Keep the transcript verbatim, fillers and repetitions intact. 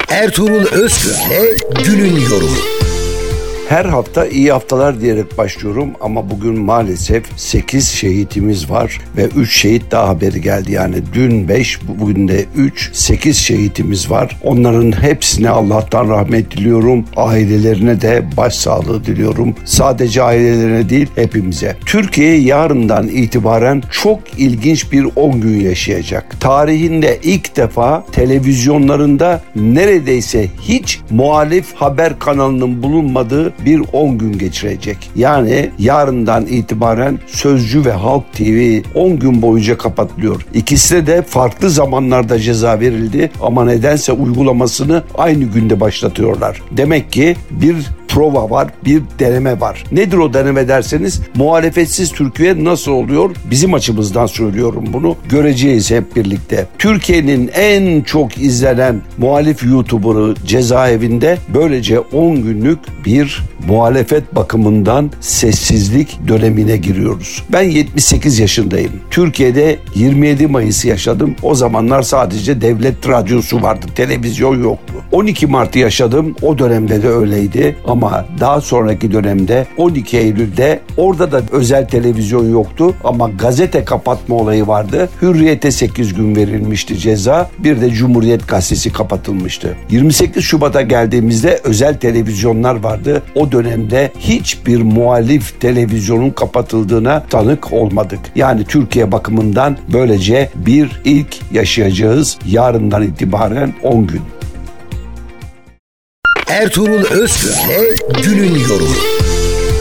Ertuğrul Özkürk'le günün yorumu. Her hafta iyi haftalar diyerek başlıyorum ama bugün maalesef sekiz şehitimiz var ve üç şehit daha haberi geldi. Yani dün beş, bugün de üç, sekiz şehitimiz var. Onların hepsine Allah'tan rahmet diliyorum. Ailelerine de başsağlığı diliyorum. Sadece ailelerine değil, hepimize. Türkiye yarından itibaren çok ilginç bir on gün yaşayacak. Tarihinde ilk defa televizyonlarında neredeyse hiç muhalif haber kanalının bulunmadığı bir on gün geçirecek. Yani yarından itibaren Sözcü ve Halk T V on gün boyunca kapatılıyor. İkisine de farklı zamanlarda ceza verildi ama nedense uygulamasını aynı günde başlatıyorlar. Demek ki bir prova var, bir deneme var. Nedir o deneme derseniz, muhalefetsiz Türkiye nasıl oluyor? Bizim açımızdan söylüyorum bunu. Göreceğiz hep birlikte. Türkiye'nin en çok izlenen muhalif YouTuber'ı cezaevinde, böylece on günlük bir muhalefet bakımından sessizlik dönemine giriyoruz. Ben yetmiş sekiz yaşındayım. Türkiye'de yirmi yedi Mayıs'ı yaşadım. O zamanlar sadece devlet radyosu vardı, televizyon yoktu. on iki Mart'ı yaşadım. O dönemde de öyleydi. Ama daha sonraki dönemde on iki Eylül'de orada da özel televizyon yoktu ama gazete kapatma olayı vardı. Hürriyet'e sekiz gün verilmişti ceza. Bir de Cumhuriyet Gazetesi kapatılmıştı. yirmi sekiz Şubat'a geldiğimizde özel televizyonlar vardı. O dönemde hiçbir muhalif televizyonun kapatıldığına tanık olmadık. Yani Türkiye bakımından böylece bir ilk yaşayacağız yarından itibaren on gün. Ertuğrul Özkürk'le günün yorumu.